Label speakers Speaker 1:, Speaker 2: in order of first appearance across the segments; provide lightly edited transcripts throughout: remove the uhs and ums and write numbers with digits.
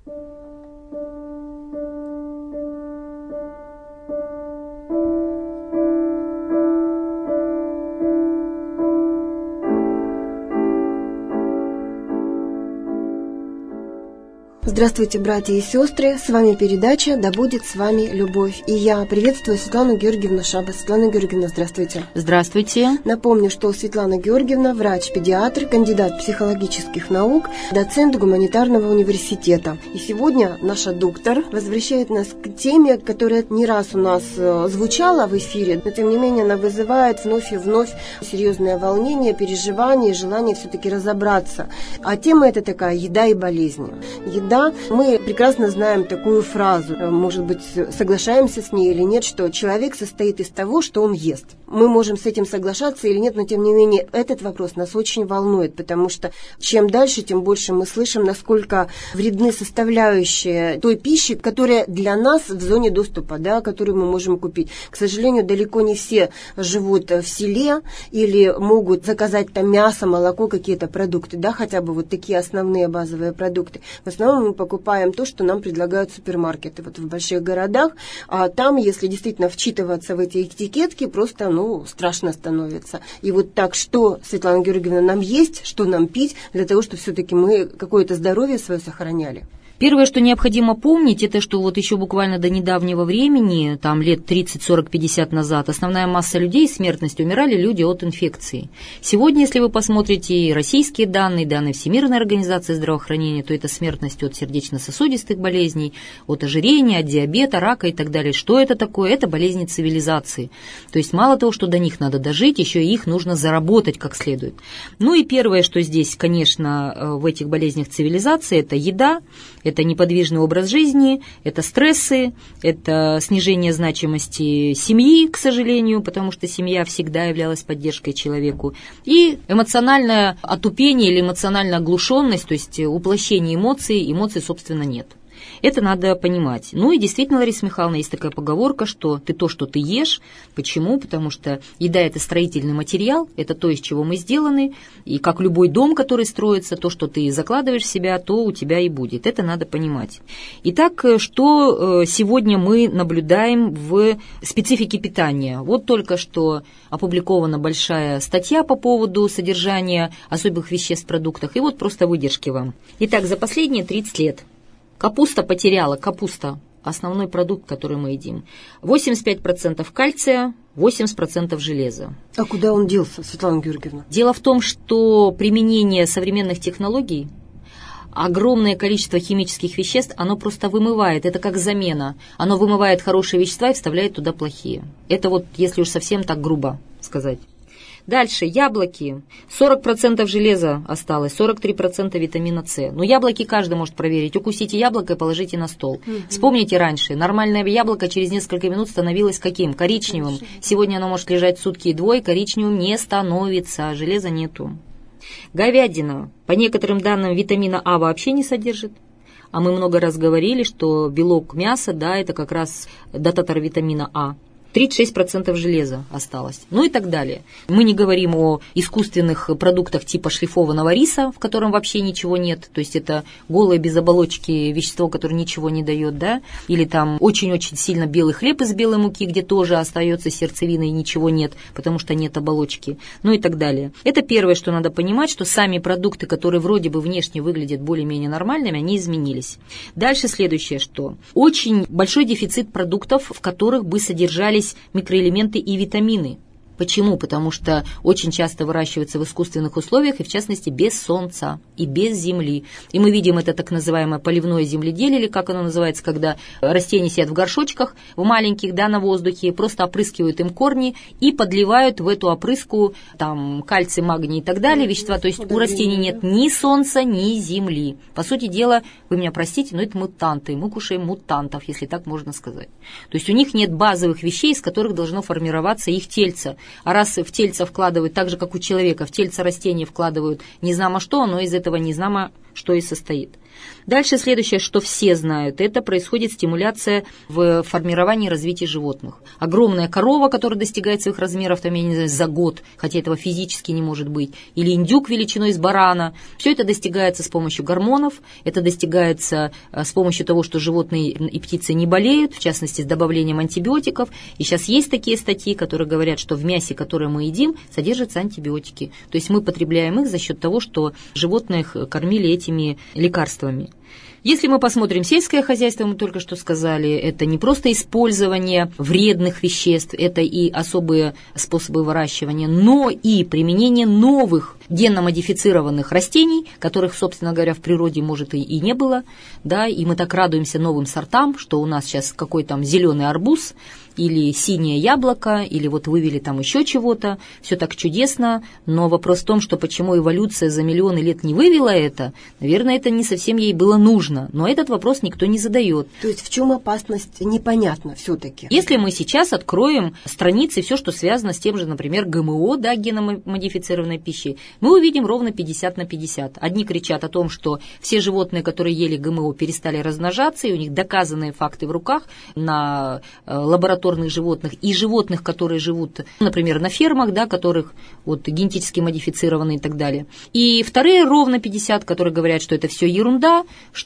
Speaker 1: Здравствуйте, братья и сестры, с вами передача «Да будет с вами любовь». И я приветствую Светлану Георгиевну Шабас. Светлана Георгиевна, здравствуйте.
Speaker 2: Здравствуйте.
Speaker 1: Напомню, что Светлана Георгиевна – врач-педиатр, кандидат психологических наук, доцент гуманитарного университета. И сегодня наша доктор возвращает нас к теме, которая не раз у нас звучала в эфире, но тем не менее она вызывает вновь и вновь серьезное волнение, переживание, желание все-таки разобраться. А тема эта такая – еда и болезни. Еда. Мы прекрасно знаем такую фразу, может быть, соглашаемся с ней или нет, что человек состоит из того, что он ест. Мы можем с этим соглашаться или нет, но тем не менее этот вопрос нас очень волнует, потому что чем дальше, тем больше мы слышим, насколько вредны составляющие той пищи, которая для нас в зоне доступа, да, которую мы можем купить. К сожалению, далеко не все живут в селе или могут заказать там мясо, молоко, какие-то продукты, да, хотя бы вот такие основные базовые продукты. В основном мы покупаем то, что нам предлагают супермаркеты вот в больших городах, а там, если действительно вчитываться в эти этикетки, просто, страшно становится. И вот так, что, Светлана Георгиевна, нам есть, что нам пить, для того, чтобы все-таки мы какое-то здоровье свое сохраняли?
Speaker 2: Первое, что необходимо помнить, это что вот еще буквально до недавнего времени, там лет 30, 40, 50 назад, основная масса людей, смертность, умирали люди от инфекции. Сегодня, если вы посмотрите российские данные, данные Всемирной организации здравоохранения, то это смертность от сердечно-сосудистых болезней, от ожирения, от диабета, рака и так далее. Что это такое? Это болезни цивилизации. То есть мало того, что до них надо дожить, еще и их нужно заработать как следует. И первое, что здесь, конечно, в этих болезнях цивилизации, это еда, это неподвижный образ жизни, это стрессы, это снижение значимости семьи, к сожалению, потому что семья всегда являлась поддержкой человеку, и эмоциональное отупение или эмоциональная оглушенность, то есть уплощение эмоций, собственно, нет. Это надо понимать. И действительно, Лариса Михайловна, есть такая поговорка, что ты то, что ты ешь. Почему? Потому что еда – это строительный материал, это то, из чего мы сделаны, и как любой дом, который строится, то, что ты закладываешь в себя, то у тебя и будет. Это надо понимать. Итак, что сегодня мы наблюдаем в специфике питания? Вот только что опубликована большая статья по поводу содержания особых веществ в продуктах, и вот просто выдержки вам. Итак, за последние 30 лет капуста потеряла, основной продукт, который мы едим, 85% кальция, 80% железа.
Speaker 1: А куда он делся, Светлана Георгиевна?
Speaker 2: Дело в том, что применение современных технологий, огромное количество химических веществ, оно просто вымывает, это как замена. Оно вымывает хорошие вещества и вставляет туда плохие. Это вот, если уж совсем так грубо сказать. Дальше, яблоки. 40% железа осталось, 43% витамина С. Яблоки каждый может проверить. Укусите яблоко и положите на стол. Вспомните раньше, нормальное яблоко через несколько минут становилось каким? Коричневым. Сегодня оно может лежать сутки и двое, коричневым не становится, железа нету. Говядина. По некоторым данным, витамина А вообще не содержит. А мы много раз говорили, что белок мяса, да, это как раз дататор витамина А. 36% железа осталось, и так далее. Мы не говорим о искусственных продуктах типа шлифованного риса, в котором вообще ничего нет, то есть это голое без оболочки вещество, которое ничего не дает, да, или там очень-очень сильно белый хлеб из белой муки, где тоже остается сердцевина и ничего нет, потому что нет оболочки, и так далее. Это первое, что надо понимать, что сами продукты, которые вроде бы внешне выглядят более-менее нормальными, они изменились. Дальше следующее, что очень большой дефицит продуктов, в которых бы содержались микроэлементы и витамины. Почему? Потому что очень часто выращиваются в искусственных условиях, и в частности без солнца и без земли. И мы видим это так называемое поливное земледелие, или как оно называется, когда растения сидят в горшочках, в маленьких, да, на воздухе, просто опрыскивают им корни и подливают в эту опрыску там кальций, магний и так далее, вещества. То есть у растений нет ни солнца, ни земли. По сути дела, вы меня простите, но это мутанты. Мы кушаем мутантов, если так можно сказать. То есть у них нет базовых вещей, из которых должно формироваться их тельце. А раз в тельце вкладывают, так же, как у человека, в тельце растения вкладывают незнамо что, оно из этого незнамо что и состоит. Дальше следующее, что все знают, это происходит стимуляция в формировании и развитии животных. Огромная корова, которая достигает своих размеров, там, я не знаю, за год, хотя этого физически не может быть, или индюк величиной с барана. Все это достигается с помощью гормонов, это достигается с помощью того, что животные и птицы не болеют, в частности, с добавлением антибиотиков. И сейчас есть такие статьи, которые говорят, что в мясе, которое мы едим, содержатся антибиотики. То есть мы потребляем их за счет того, что животных кормили этими лекарствами. Если мы посмотрим сельское хозяйство, мы только что сказали, это не просто использование вредных веществ, это и особые способы выращивания, но и применение новых генно-модифицированных растений, которых, собственно говоря, в природе, может, и не было, да, и мы так радуемся новым сортам, что у нас сейчас какой там зеленый арбуз, или синее яблоко, или вот вывели там еще чего-то, все так чудесно, но вопрос в том, что почему эволюция за миллионы лет не вывела это, наверное, это не совсем ей было нужно, но этот вопрос никто не задает.
Speaker 1: То есть в чем опасность, непонятно все-таки.
Speaker 2: Если мы сейчас откроем страницы, все, что связано с тем же, например, ГМО, да, генно-модифицированной пищей, мы увидим ровно 50 на 50. Одни кричат о том, что все животные, которые ели ГМО, перестали размножаться, и у них доказанные факты в руках на лабораторных животных и животных, которые живут, например, на фермах, да, которых вот, генетически модифицированы и так далее. И вторые ровно 50, которые говорят, что это все ерунда,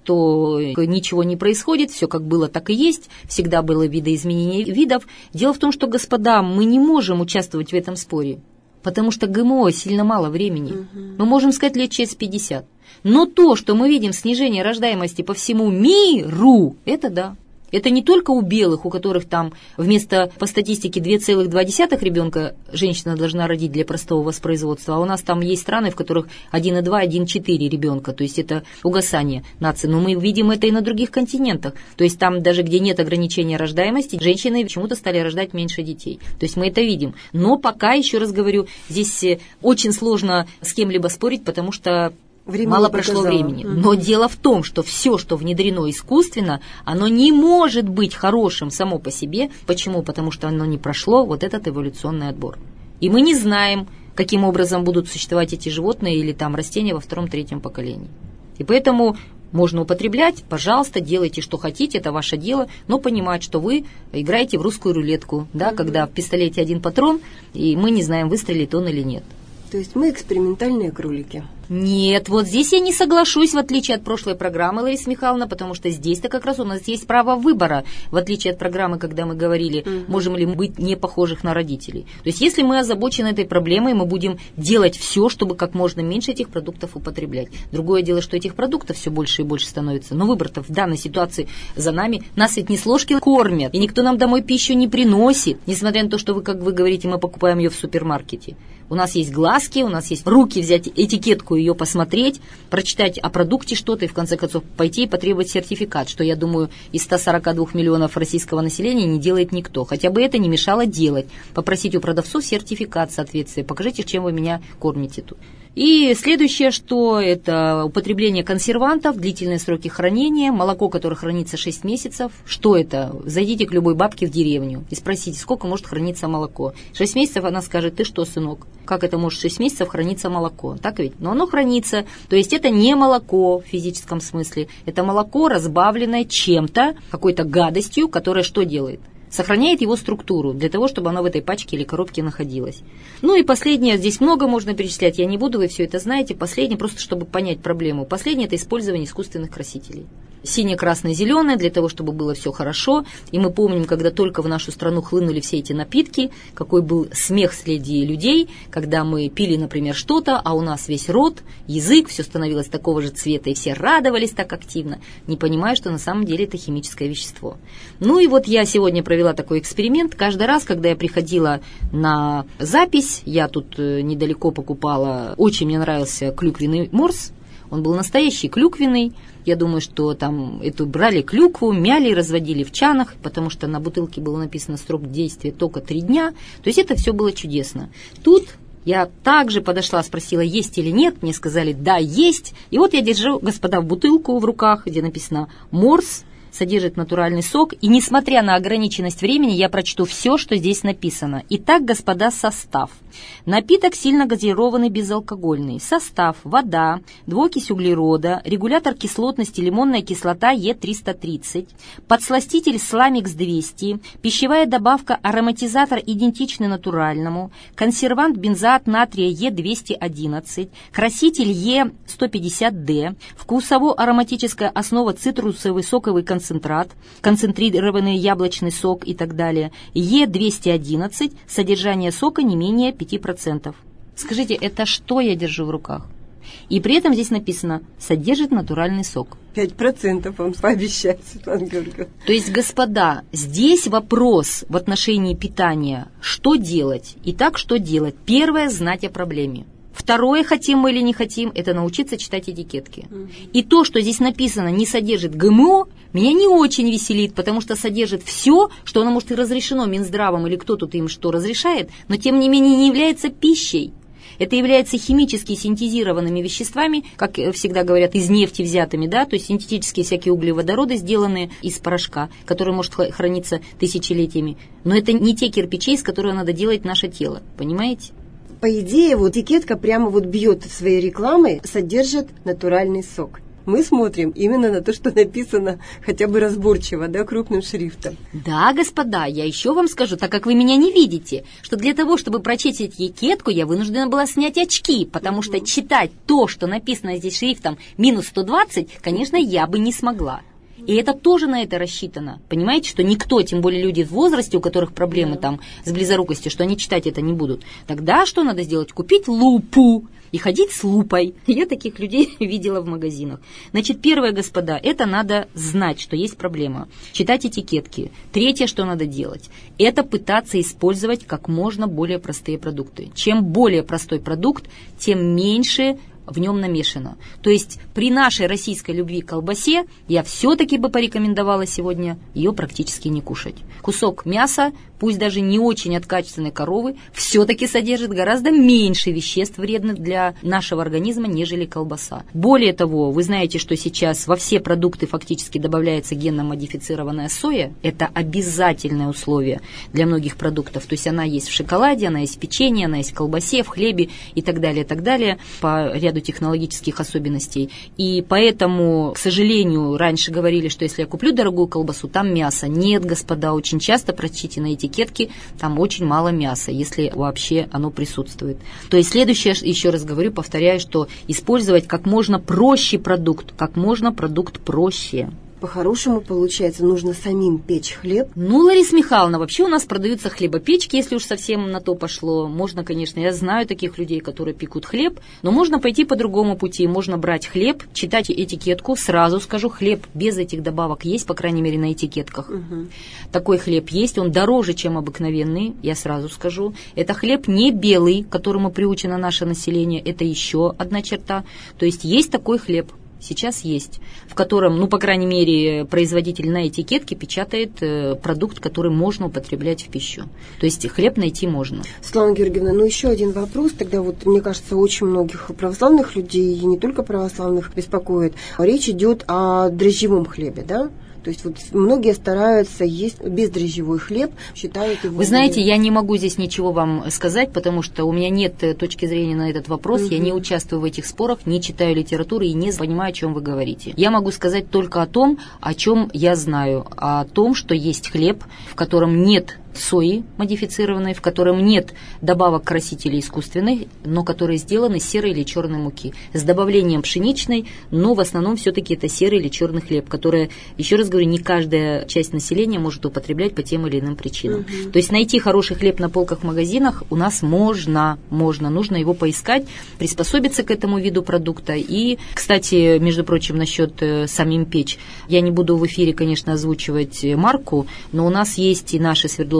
Speaker 2: что ничего не происходит, все как было, так и есть, всегда было видоизменение видов. Дело в том, что, господа, мы не можем участвовать в этом споре, потому что ГМО сильно мало времени. Мы можем сказать лет через 50. Но то, что мы видим снижение рождаемости по всему миру, это да. Это не только у белых, у которых там вместо, по статистике, 2,2 ребенка женщина должна родить для простого воспроизводства, а у нас там есть страны, в которых 1,2, 1,4 ребенка, то есть это угасание нации. Но мы видим это и на других континентах. То есть там даже, где нет ограничения рождаемости, женщины почему-то стали рождать меньше детей. То есть мы это видим. Но пока, еще раз говорю, здесь очень сложно с кем-либо спорить, потому что мало прошло времени. Но дело в том, что все, что внедрено искусственно, оно не может быть хорошим само по себе. Почему? Потому что оно не прошло вот этот эволюционный отбор. И мы не знаем, каким образом будут существовать эти животные или там растения во втором-третьем поколении. И поэтому можно употреблять, пожалуйста, делайте, что хотите, это ваше дело, но понимать, что вы играете в русскую рулетку, да, когда в пистолете один патрон, и мы не знаем, выстрелит он или нет.
Speaker 1: То есть мы экспериментальные кролики.
Speaker 2: Нет, вот здесь я не соглашусь, в отличие от прошлой программы, Лариса Михайловна, потому что здесь-то как раз у нас есть право выбора, в отличие от программы, когда мы говорили, можем ли мы быть не похожих на родителей. То есть если мы озабочены этой проблемой, мы будем делать все, чтобы как можно меньше этих продуктов употреблять. Другое дело, что этих продуктов все больше и больше становится, но выбор-то в данной ситуации за нами. Нас ведь не с ложки кормят, и никто нам домой пищу не приносит, несмотря на то, что вы, как вы говорите, мы покупаем ее в супермаркете. У нас есть глазки, у нас есть руки взять этикетку, ее посмотреть, прочитать о продукте что-то и в конце концов пойти и потребовать сертификат, что, я думаю, из 142 миллионов российского населения не делает никто. Хотя бы это не мешало делать. Попросить у продавцов сертификат соответствия. Покажите, чем вы меня кормите тут. И следующее, что это употребление консервантов, длительные сроки хранения, молоко, которое хранится 6 месяцев. Что это? Зайдите к любой бабке в деревню и спросите, сколько может храниться молоко. 6 месяцев она скажет, ты что, сынок, как это может 6 месяцев храниться молоко? Так ведь? Но оно хранится. То есть это не молоко в физическом смысле, это молоко, разбавленное чем-то, какой-то гадостью, которая что делает? Сохраняет его структуру для того, чтобы оно в этой пачке или коробке находилось. Ну и последнее, здесь много можно перечислять, я не буду, вы все это знаете. Последнее, просто чтобы понять проблему. Последнее – это использование искусственных красителей. Синее, красное, зеленое, для того, чтобы было все хорошо. И мы помним, когда только в нашу страну хлынули все эти напитки, какой был смех среди людей, когда мы пили, например, что-то, а у нас весь рот, язык, все становилось такого же цвета, и все радовались так активно, не понимая, что на самом деле это химическое вещество. Ну и вот я сегодня провела такой эксперимент. Каждый раз, когда я приходила на запись, я тут недалеко покупала, очень мне нравился клюквенный морс. Он был настоящий клюквенный. Я думаю, что там эту брали клюкву, мяли, разводили в чанах, потому что на бутылке было написано срок действия только 3 дня. То есть это все было чудесно. Тут я также подошла, спросила, есть или нет. Мне сказали, да, есть. И вот я держу, господа, бутылку в руках, где написано «Морс». содержит натуральный сок. И несмотря на ограниченность времени, я прочту все, что здесь написано. Итак, господа, состав. Напиток сильно газированный, безалкогольный. Состав: вода, двуокись углерода, регулятор кислотности лимонная кислота Е330, подсластитель Сламикс 200, пищевая добавка ароматизатор идентичный натуральному, консервант бензоат натрия Е211, краситель Е150D, вкусово-ароматическая основа цитрусовый соковый концентрат, концентрированный яблочный сок и так далее, Е211, содержание сока не менее 5%. Скажите, это что я держу в руках? И при этом здесь написано «содержит натуральный сок».
Speaker 1: 5% вам пообещать, Светлана Георгиевна.
Speaker 2: То есть, господа, здесь вопрос в отношении питания. Что делать? Итак, что делать? Первое – знать о проблеме. Второе, хотим мы или не хотим, это научиться читать этикетки. И то, что здесь написано «не содержит ГМО», меня не очень веселит, потому что содержит все, что оно может и разрешено Минздравом или кто тут им что разрешает, но тем не менее не является пищей. Это является химически синтезированными веществами, как всегда говорят, из нефти взятыми, да, то есть синтетические всякие углеводороды, сделанные из порошка, который может храниться тысячелетиями. Но это не те кирпичи, из которых надо делать наше тело, понимаете?
Speaker 1: По идее, вот этикетка прямо вот бьет своей рекламой, содержит натуральный сок. Мы смотрим именно на то, что написано хотя бы разборчиво, да, крупным шрифтом.
Speaker 2: Да, господа, я еще вам скажу, так как вы меня не видите, что для того, чтобы прочесть этикетку, я вынуждена была снять очки, потому что читать то, что написано здесь шрифтом минус 120, конечно, я бы не смогла. И это тоже на это рассчитано. Понимаете, что никто, тем более люди в возрасте, у которых проблемы там с близорукостью, что они читать это не будут. Тогда что надо сделать? Купить лупу и ходить с лупой. Я таких людей видела в магазинах. Значит, первое, господа, это надо знать, что есть проблема. Читать этикетки. Третье, что надо делать, это пытаться использовать как можно более простые продукты. Чем более простой продукт, тем меньше в нем намешано. То есть при нашей российской любви к колбасе я все-таки бы порекомендовала сегодня ее практически не кушать. Кусок мяса, пусть даже не очень от качественной коровы, все-таки содержит гораздо меньше веществ вредных для нашего организма, нежели колбаса. Более того, вы знаете, что сейчас во все продукты фактически добавляется генно-модифицированная соя. Это обязательное условие для многих продуктов. То есть она есть в шоколаде, она есть в печенье, она есть в колбасе, в хлебе и так далее, по ряду технологических особенностей. И поэтому, к сожалению, раньше говорили, что если я куплю дорогую колбасу, там мясо. Нет, господа, очень часто прочтите на этикетке, там очень мало мяса, если вообще оно присутствует. То есть следующее, еще раз говорю, повторяю, что использовать как можно проще продукт, проще.
Speaker 1: По-хорошему, получается, нужно самим печь хлеб.
Speaker 2: Ну, Лариса Михайловна, вообще у нас продаются хлебопечки, если уж совсем на то пошло. Можно, конечно, я знаю таких людей, которые пекут хлеб, но можно пойти по другому пути. Можно брать хлеб, читать этикетку, сразу скажу, хлеб без этих добавок есть, по крайней мере, на этикетках. Такой хлеб есть, он дороже, чем обыкновенный, я сразу скажу. Это хлеб не белый, к которому приучено наше население, это еще одна черта. То есть такой хлеб. Сейчас есть, в котором, по крайней мере, производитель на этикетке печатает продукт, который можно употреблять в пищу. То есть хлеб найти можно.
Speaker 1: Светлана Георгиевна, еще один вопрос. Тогда мне кажется, очень многих православных людей, и не только православных, беспокоит. Речь идет о дрожжевом хлебе, да? То есть многие стараются есть бездрожжевой хлеб, считают его...
Speaker 2: Вы знаете, я не могу здесь ничего вам сказать, потому что у меня нет точки зрения на этот вопрос, я не участвую в этих спорах, не читаю литературы и не понимаю, о чем вы говорите. Я могу сказать только о том, о чем я знаю, о том, что есть хлеб, в котором нет сои модифицированной, в котором нет добавок красителей искусственных, но которые сделаны из серой или черной муки, с добавлением пшеничной, но в основном все-таки это серый или черный хлеб, который, еще раз говорю, не каждая часть населения может употреблять по тем или иным причинам. То есть найти хороший хлеб на полках в магазинах у нас можно, нужно его поискать, приспособиться к этому виду продукта. И, кстати, между прочим, насчет самим печь, я не буду в эфире, конечно, озвучивать марку, но у нас есть и наши Свердловские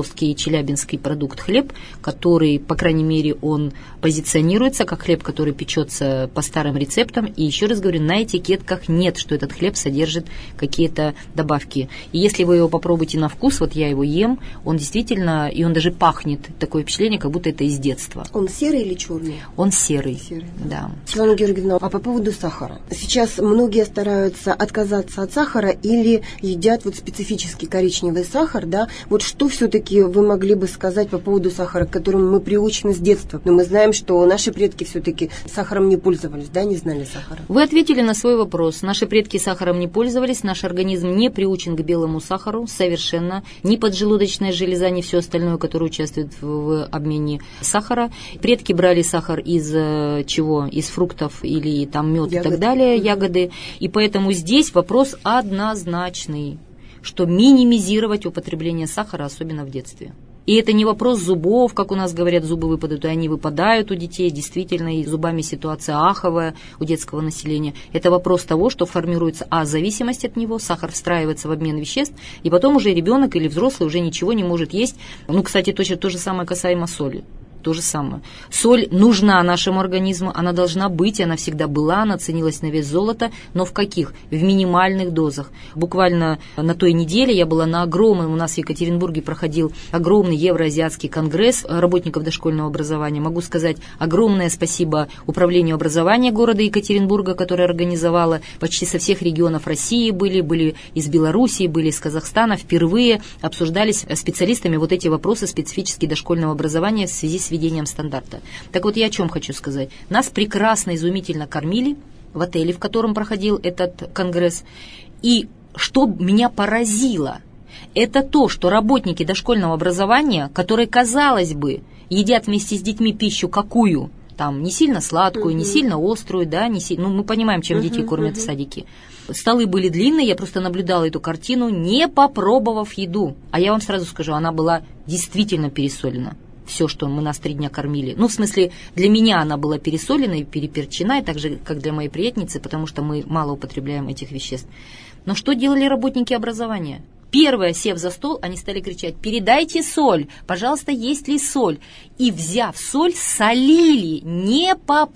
Speaker 2: приморский и челябинский продукт хлеб, который, по крайней мере, он позиционируется как хлеб, который печется по старым рецептам. И еще раз говорю, на этикетках нет, что этот хлеб содержит какие-то добавки. И если вы его попробуете на вкус, вот я его ем, он действительно, и он даже пахнет, такое впечатление, как будто это из детства.
Speaker 1: Он серый или черный?
Speaker 2: Он серый,
Speaker 1: да. Светлана Георгиевна, а по поводу сахара? Сейчас многие стараются отказаться от сахара или едят вот специфический коричневый сахар, да? Вот что все-таки вы могли бы сказать по поводу сахара, к которому мы приучены с детства? Но мы знаем, что наши предки все-таки сахаром не пользовались, да, не знали сахара.
Speaker 2: Вы ответили на свой вопрос. Наши предки сахаром не пользовались, наш организм не приучен к белому сахару совершенно, ни поджелудочная железа, ни все остальное, которое участвует в обмене сахара. Предки брали сахар из чего? Из фруктов или там мед и так далее, ягоды. И поэтому здесь вопрос однозначный, что минимизировать употребление сахара, особенно в детстве. И это не вопрос зубов, как у нас говорят, зубы выпадают, и они выпадают у детей. Действительно, и с зубами ситуация аховая у детского населения. Это вопрос того, что формируется зависимость от него, сахар встраивается в обмен веществ, и потом уже ребенок или взрослый уже ничего не может есть. Кстати, точно то же самое касаемо соли. То же самое. Соль нужна нашему организму, она должна быть, она всегда была, она ценилась на вес золота, но в каких? В минимальных дозах. Буквально на той неделе я была на огромном, у нас в Екатеринбурге проходил огромный Евроазиатский конгресс работников дошкольного образования. Могу сказать огромное спасибо Управлению образования города Екатеринбурга, которое организовало, почти со всех регионов России были из Белоруссии, были из Казахстана, впервые обсуждались специалистами вот эти вопросы специфически дошкольного образования в связи с введением стандарта. Так вот, я о чем хочу сказать. Нас прекрасно, изумительно кормили в отеле, в котором проходил этот конгресс. И что меня поразило, это то, что работники дошкольного образования, которые, казалось бы, едят вместе с детьми пищу какую? Там не сильно сладкую, не сильно острую, да, мы понимаем, чем детей кормят в садике. Столы были длинные, я просто наблюдала эту картину, не попробовав еду. А я вам сразу скажу, она была действительно пересолена. Все, что мы нас 3 дня кормили. В смысле, для меня она была пересолена и переперчена, и так же, как для моей приятницы, потому что мы мало употребляем этих веществ. Но что делали работники образования? Первое, сев за стол, они стали кричать: «Передайте соль! Пожалуйста, есть ли соль?» И, взяв соль, солили, не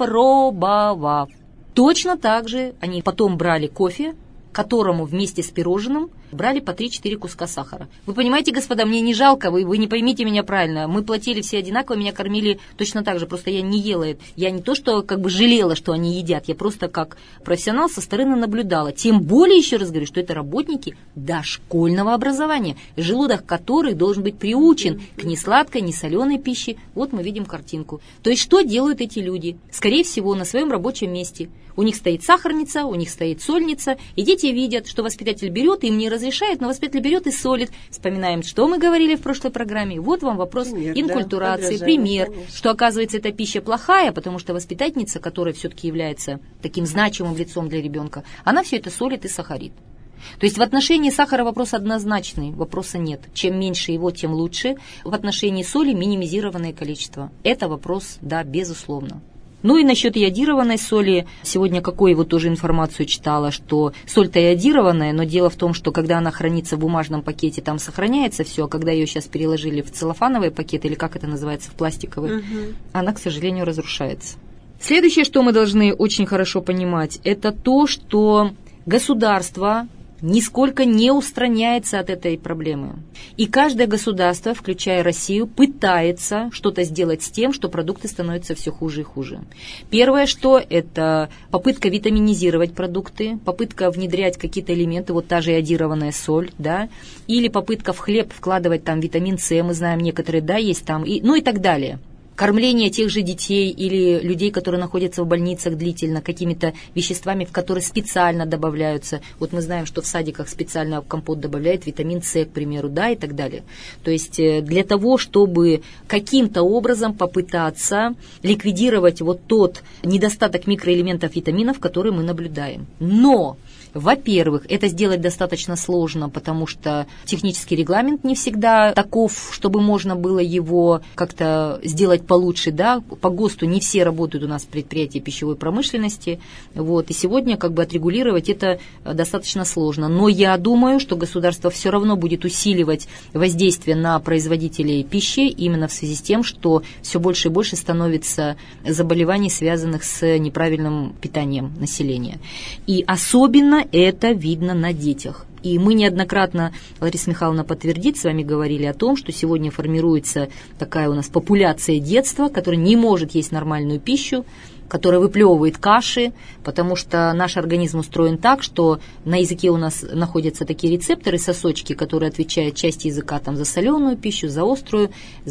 Speaker 2: попробовав. Точно так же они потом брали кофе, которому вместе с пирожным брали по 3-4 куска сахара. Вы понимаете, господа, мне не жалко, вы не поймите меня правильно. Мы платили все одинаково, меня кормили точно так же, просто я не ела это. Я не то, что жалела, что они едят, я просто как профессионал со стороны наблюдала. Тем более, еще раз говорю, что это работники дошкольного образования, желудок которых должен быть приучен к несладкой, несоленой пище. Вот мы видим картинку. То есть, что делают эти люди? Скорее всего, на своем рабочем месте. У них стоит сахарница, у них стоит сольница, и дети видят, что воспитатель берет, им не разрешает, но воспитатель берет и солит. Вспоминаем, что мы говорили в прошлой программе. Вот вам вопрос инкультурации, пример, что, оказывается, эта пища плохая, потому что воспитательница, которая все-таки является таким значимым лицом для ребенка, она все это солит и сахарит. То есть в отношении сахара вопрос однозначный, вопроса нет. Чем меньше его, тем лучше. В отношении соли минимизированное количество. Это вопрос, да, безусловно. И насчет йодированной соли, сегодня какую тоже информацию читала, что соль-то йодированная, но дело в том, что когда она хранится в бумажном пакете, там сохраняется все, а когда ее сейчас переложили в целлофановый пакет, или как это называется, в пластиковый, она, к сожалению, разрушается. Следующее, что мы должны очень хорошо понимать, это то, что государство нисколько не устраняется от этой проблемы. И каждое государство, включая Россию, пытается что-то сделать с тем, что продукты становятся все хуже и хуже. Первое, что это попытка витаминизировать продукты, попытка внедрять какие-то элементы, вот та же йодированная соль, да, или попытка в хлеб вкладывать там витамин С, мы знаем некоторые, да, есть там, и так далее. Кормление тех же детей или людей, которые находятся в больницах длительно, какими-то веществами, в которые специально добавляются. Вот мы знаем, что в садиках специально в компот добавляют витамин С, к примеру, да, и так далее. То есть для того, чтобы каким-то образом попытаться ликвидировать вот тот недостаток микроэлементов, витаминов, который мы наблюдаем. Но Во-первых, это сделать достаточно сложно, потому что технический регламент не всегда таков, чтобы можно было его как-то сделать получше, да. По ГОСТу не все работают у нас предприятия пищевой промышленности, вот, и сегодня как бы отрегулировать это достаточно сложно. Но я думаю, что государство все равно будет усиливать воздействие на производителей пищи именно в связи с тем, что все больше и больше становится заболеваний, связанных с неправильным питанием населения. И особенно это видно на детях. И мы неоднократно, Лариса Михайловна подтвердит, с вами говорили о том, что сегодня формируется такая у нас популяция детства, которая не может есть нормальную пищу, которая выплевывает каши, потому что наш организм устроен так, что на языке у нас находятся такие рецепторы, сосочки, которые отвечают части языка там, за соленую пищу, за острую,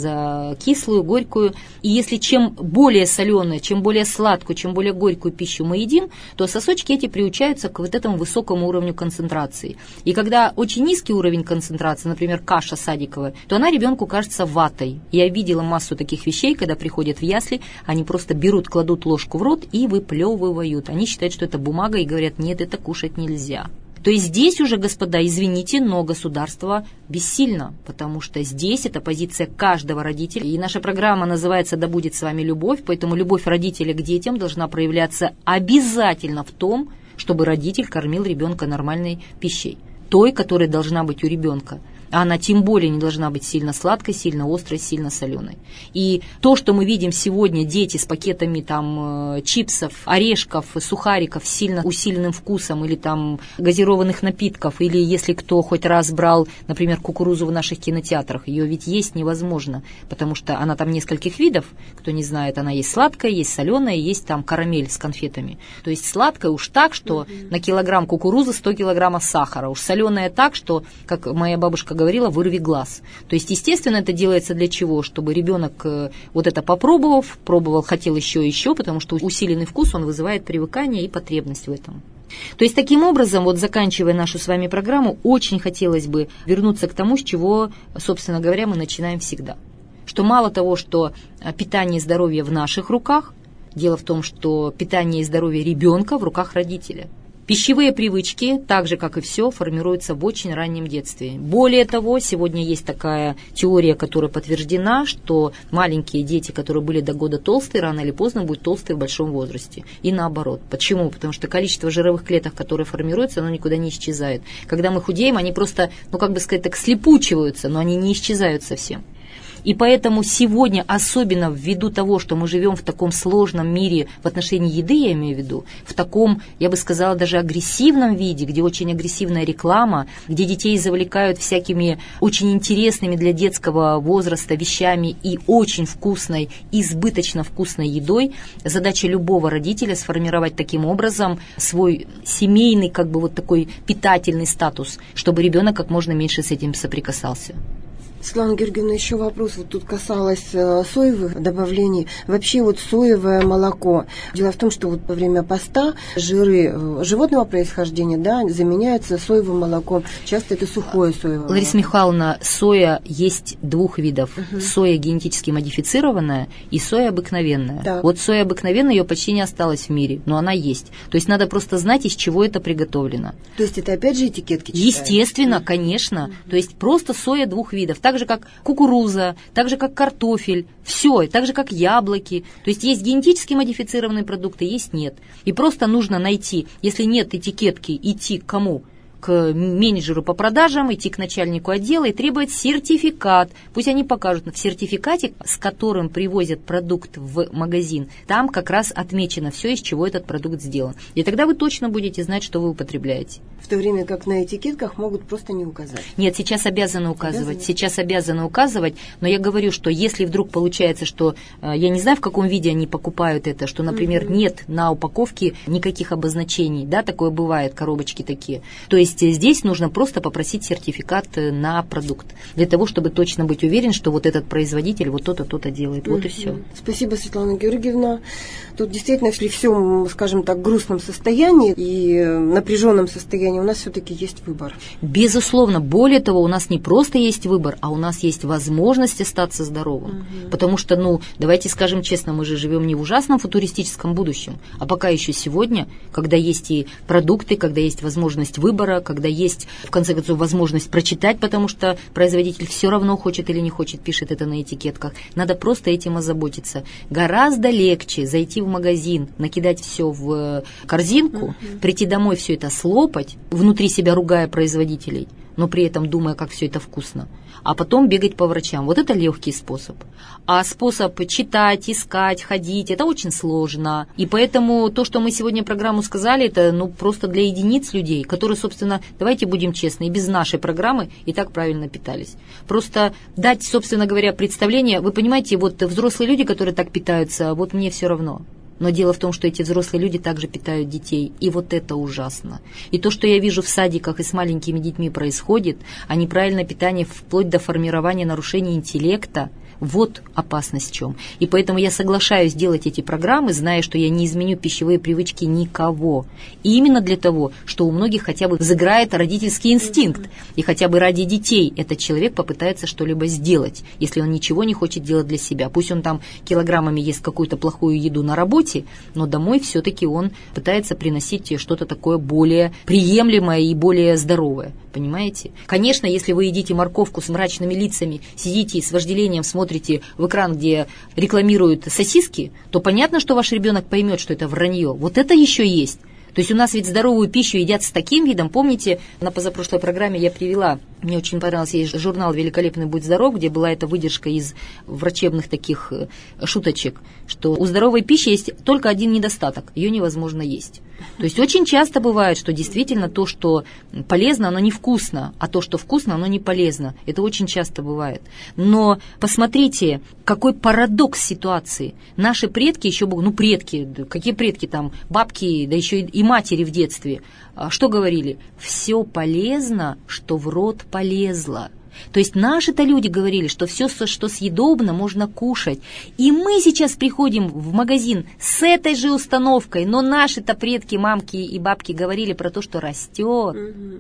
Speaker 2: за кислую, горькую. И если чем более соленую, чем более сладкую, чем более горькую пищу мы едим, то сосочки эти приучаются к вот этому высокому уровню концентрации. И когда очень низкий уровень концентрации, например, каша садиковая, то она ребенку кажется ватой. Я видела массу таких вещей, когда приходят в ясли, они просто берут, кладут ложку в рот и выплевывают. Они считают, что это бумага, и говорят, нет, это кушать нельзя. То есть здесь уже, господа, извините, но государство бессильно, потому что здесь это позиция каждого родителя. И наша программа называется «Да будет с вами любовь», поэтому любовь родителя к детям должна проявляться обязательно в том, чтобы родитель кормил ребенка нормальной пищей, той, которая должна быть у ребенка. А она тем более не должна быть сильно сладкой, сильно острой, сильно соленой. И то, что мы видим сегодня, дети с пакетами там, чипсов, орешков, сухариков с сильно усиленным вкусом или там газированных напитков, или если кто хоть раз брал, например, кукурузу в наших кинотеатрах, ее ведь есть невозможно, потому что она там нескольких видов, кто не знает, она есть сладкая, есть соленая, есть там карамель с конфетами. То есть сладкая уж так, что на килограмм кукурузы 100 килограммов сахара, уж соленая так, что, как моя бабушка говорила, вырви глаз. То есть, естественно, это делается для чего? Чтобы ребенок вот это пробовал, хотел еще и еще, потому что усиленный вкус, он вызывает привыкание и потребность в этом. То есть, таким образом, вот заканчивая нашу с вами программу, очень хотелось бы вернуться к тому, с чего, собственно говоря, мы начинаем всегда. Что мало того, что питание и здоровье в наших руках, дело в том, что питание и здоровье ребенка в руках родителя. Пищевые привычки, так же, как и все, формируются в очень раннем детстве. Более того, сегодня есть такая теория, которая подтверждена, что маленькие дети, которые были до года толстые, рано или поздно будут толстые в большом возрасте. И наоборот. Почему? Потому что количество жировых клеток, которые формируются, оно никуда не исчезает. Когда мы худеем, они просто, как бы сказать так, слепучиваются, но они не исчезают совсем. И поэтому сегодня, особенно ввиду того, что мы живем в таком сложном мире в отношении еды, я имею в виду, в таком, я бы сказала, даже агрессивном виде, где очень агрессивная реклама, где детей завлекают всякими очень интересными для детского возраста вещами и очень вкусной, избыточно вкусной едой, задача любого родителя сформировать таким образом свой семейный, как бы вот такой питательный статус, чтобы ребенок как можно меньше с этим соприкасался.
Speaker 1: Светлана Георгиевна, еще вопрос. Вот тут касалось соевых добавлений. Вообще вот соевое молоко. Дело в том, что вот во время поста жиры животного происхождения, да, заменяются соевым молоком. Часто это сухое соевое молоко.
Speaker 2: Лариса Михайловна, соя есть двух видов. Соя генетически модифицированная и соя обыкновенная. Да. Вот соя обыкновенная, ее почти не осталось в мире, но она есть. То есть надо просто знать, из чего это приготовлено.
Speaker 1: То есть это опять же этикетки читают?
Speaker 2: Естественно, конечно. То есть просто соя двух видов. Так же, как кукуруза, так же, как картофель, все, так же, как яблоки. То есть есть генетически модифицированные продукты, есть нет. И просто нужно найти, если нет этикетки, идти к кому? К менеджеру по продажам, идти к начальнику отдела и требовать сертификат. Пусть они покажут в сертификате, с которым привозят продукт в магазин. Там как раз отмечено все, из чего этот продукт сделан. И тогда вы точно будете знать, что вы употребляете.
Speaker 1: В то время как на этикетках могут просто не указать.
Speaker 2: Нет, сейчас обязаны указывать. Сейчас обязаны указывать, но я говорю, что если вдруг получается, что, я не знаю, в каком виде они покупают это, что, например, нет на упаковке никаких обозначений, да, такое бывает, коробочки такие. То есть есть здесь нужно просто попросить сертификат на продукт, для того, чтобы точно быть уверен, что вот этот производитель вот то-то, то-то делает. Вот и все.
Speaker 1: Спасибо, Светлана Георгиевна. Тут действительно, если в всем, скажем так, грустном состоянии и напряженном состоянии, у нас все-таки есть выбор.
Speaker 2: Безусловно. Более того, у нас не просто есть выбор, а у нас есть возможность остаться здоровым. Потому что, давайте скажем честно, мы же живем не в ужасном футуристическом будущем, а пока еще сегодня, когда есть и продукты, когда есть возможность выбора, когда есть, в конце концов, возможность прочитать, потому что производитель все равно хочет или не хочет, пишет это на этикетках. Надо просто этим озаботиться. Гораздо легче зайти в магазин, накидать все в корзинку, прийти домой, все это слопать, внутри себя ругая производителей, но при этом думая, как все это вкусно, а потом бегать по врачам. Вот это легкий способ. А способ читать, искать, ходить, это очень сложно. И поэтому то, что мы сегодня программу сказали, это просто для единиц людей, которые, собственно, давайте будем честны, и без нашей программы и так правильно питались. Просто дать, собственно говоря, представление. Вы понимаете, вот взрослые люди, которые так питаются, вот мне все равно. Но дело в том, что эти взрослые люди также питают детей, и вот это ужасно. И то, что я вижу в садиках и с маленькими детьми происходит, а неправильное питание вплоть до формирования нарушений интеллекта, вот опасность в чем. И поэтому я соглашаюсь делать эти программы, зная, что я не изменю пищевые привычки никого. И именно для того, что у многих хотя бы взыграет родительский инстинкт. И хотя бы ради детей этот человек попытается что-либо сделать, если он ничего не хочет делать для себя. Пусть он там килограммами ест какую-то плохую еду на работе, но домой все-таки он пытается приносить что-то такое более приемлемое и более здоровое. Понимаете? Конечно, если вы едите морковку с мрачными лицами, сидите и с вожделением смотрите в экран, где рекламируют сосиски, то понятно, что ваш ребенок поймет, что это вранье. Вот это еще есть. То есть у нас ведь здоровую пищу едят с таким видом. Помните, на позапрошлой программе я привела, мне очень понравился, есть журнал «Великолепный будь здоров», где была эта выдержка из врачебных таких шуточек, что у здоровой пищи есть только один недостаток – ее невозможно есть. То есть очень часто бывает, что действительно то, что полезно, оно невкусно, а то, что вкусно, оно не полезно. Это очень часто бывает. Но посмотрите, какой парадокс ситуации. Наши предки еще, предки, какие предки там, бабки, да еще и матери в детстве, что говорили? Все полезно, что в рот полезло. То есть наши-то люди говорили, что все, что съедобно, можно кушать. И мы сейчас приходим в магазин с этой же установкой, но наши-то предки, мамки и бабки говорили про то, что растет,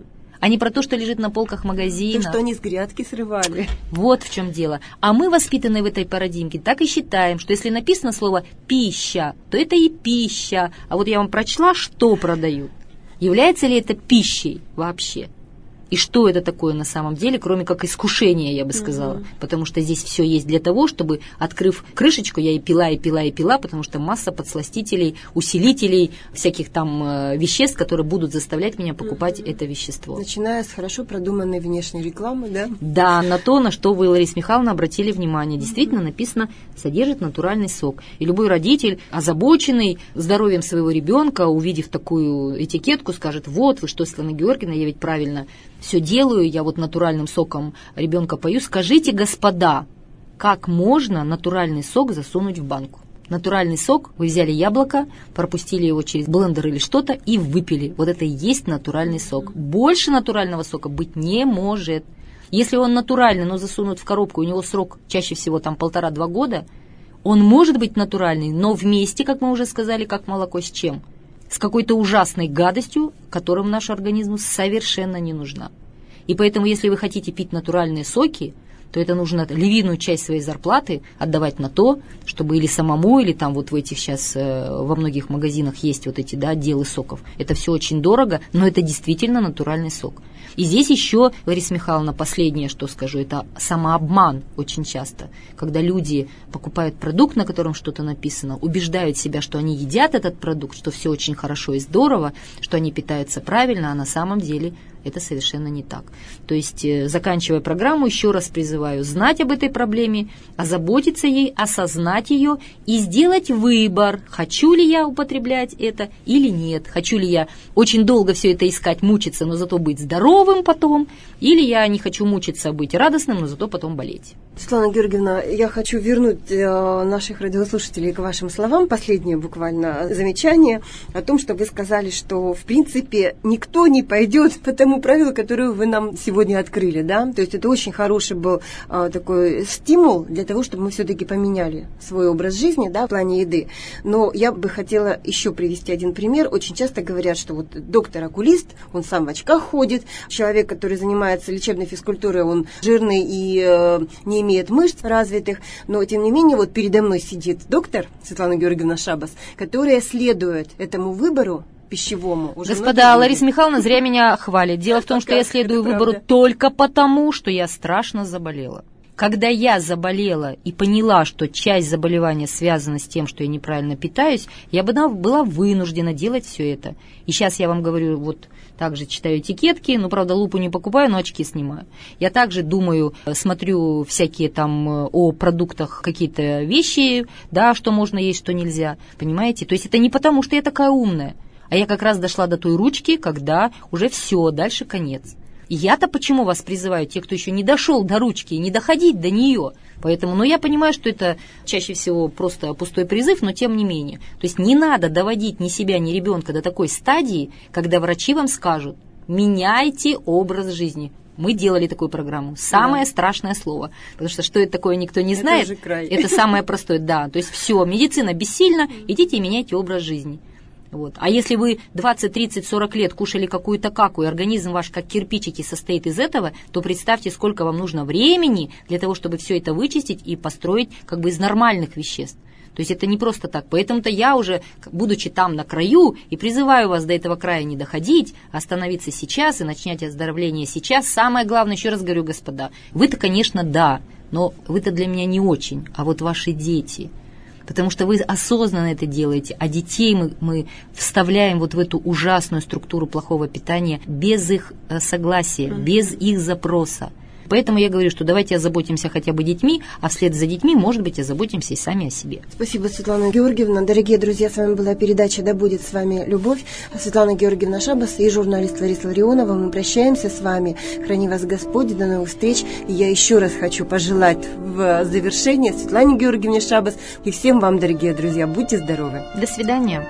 Speaker 2: а не про то, что лежит на полках магазина.
Speaker 1: То, что они с грядки срывали.
Speaker 2: Вот в чем дело. А мы, воспитанные в этой парадигме, так и считаем, что если написано слово «пища», то это и пища. А вот я вам прочла, что продают. Является ли это пищей вообще? И что это такое на самом деле, кроме как искушения, я бы сказала. Потому что здесь все есть для того, чтобы, открыв крышечку, я и пила, потому что масса подсластителей, усилителей, всяких там веществ, которые будут заставлять меня покупать это вещество.
Speaker 1: Начиная с хорошо продуманной внешней рекламы, да?
Speaker 2: Да, на то, на что вы, Лариса Михайловна, обратили внимание. Действительно написано «содержит натуральный сок». И любой родитель, озабоченный здоровьем своего ребенка, увидев такую этикетку, скажет: вот, вы что, Светлана Георгиевна, я ведь правильно все делаю, я вот натуральным соком ребенка пою. Скажите, господа, как можно натуральный сок засунуть в банку? Натуральный сок, вы взяли яблоко, пропустили его через блендер или что-то и выпили. Вот это и есть натуральный сок. Больше натурального сока быть не может. Если он натуральный, но засунут в коробку, у него срок чаще всего там 1,5-2 года, он может быть натуральный, но вместе, как мы уже сказали, как молоко с чем? С какой-то ужасной гадостью, которым наш организм совершенно не нужна. И поэтому, если вы хотите пить натуральные соки, то это нужно львиную часть своей зарплаты отдавать на то, чтобы или самому, или там вот в этих сейчас во многих магазинах есть вот эти, да, отделы соков. Это все очень дорого, но это действительно натуральный сок. И здесь еще, Лариса Михайловна, последнее, что скажу, это самообман очень часто. Когда люди покупают продукт, на котором что-то написано, убеждают себя, что они едят этот продукт, что все очень хорошо и здорово, что они питаются правильно, а на самом деле это совершенно не так. То есть, заканчивая программу, еще раз призываю знать об этой проблеме, озаботиться ей, осознать ее и сделать выбор, хочу ли я употреблять это или нет, хочу ли я очень долго все это искать, мучиться, но зато быть здоровым, здоровым потом, или я не хочу мучиться, быть радостным, но зато потом болеть.
Speaker 1: Светлана Георгиевна, я хочу вернуть наших радиослушателей к вашим словам. Последнее буквально замечание о том, что вы сказали, что, в принципе, никто не пойдет по тому правилу, которое вы нам сегодня открыли, да? То есть это очень хороший был такой стимул для того, чтобы мы все-таки поменяли свой образ жизни, да, в плане еды. Но я бы хотела еще привести один пример. Очень часто говорят, что вот доктор-окулист, он сам в очках ходит, человек, который занимается лечебной физкультурой, он жирный и не имеет мышц развитых, но тем не менее вот передо мной сидит доктор Светлана Георгиевна Шабас, которая следует этому выбору пищевому.
Speaker 2: Господа, Лариса Михайловна зря меня хвалит. Дело в том, что я следую выбору только потому, что я страшно заболела. Когда я заболела и поняла, что часть заболевания связана с тем, что я неправильно питаюсь, я была вынуждена делать все это. И сейчас я вам говорю, вот также читаю этикетки, ну, правда, лупу не покупаю, но очки снимаю. Я также думаю, смотрю всякие там о продуктах какие-то вещи, да, что можно есть, что нельзя, понимаете? То есть это не потому, что я такая умная, а я как раз дошла до той ручки, когда уже все, дальше конец. И я-то почему вас призываю, те, кто еще не дошел до ручки, не доходить до нее. Поэтому, ну, я понимаю, что это чаще всего просто пустой призыв, но тем не менее. То есть не надо доводить ни себя, ни ребенка до такой стадии, когда врачи вам скажут: меняйте образ жизни. Мы делали такую программу. Самое страшное слово. Потому что это такое, никто не знает. Это самое простое, да. То есть все, медицина бессильна, идите и меняйте образ жизни. Вот. А если вы 20, 30, 40 лет кушали какую-то каку, и организм ваш как кирпичики состоит из этого, то представьте, сколько вам нужно времени для того, чтобы все это вычистить и построить как бы из нормальных веществ. То есть это не просто так. Поэтому-то я уже, будучи там на краю, и призываю вас до этого края не доходить, а остановиться сейчас и начать оздоровление сейчас. Самое главное, еще раз говорю, господа, вы-то, конечно, да, но вы-то для меня не очень, а вот ваши дети – потому что вы осознанно это делаете, а детей мы вставляем вот в эту ужасную структуру плохого питания без их согласия, без их запроса. Поэтому я говорю, что давайте озаботимся хотя бы детьми, а вслед за детьми, может быть, озаботимся и сами о себе.
Speaker 1: Спасибо, Светлана Георгиевна. Дорогие друзья, с вами была передача «Да будет с вами любовь». Светлана Георгиевна Шабас и журналист Лариса Ларионова. Мы прощаемся с вами. Храни вас Господь. До новых встреч. И я еще раз хочу пожелать в завершение Светлане Георгиевне Шабас и всем вам, дорогие друзья, будьте здоровы.
Speaker 2: До свидания.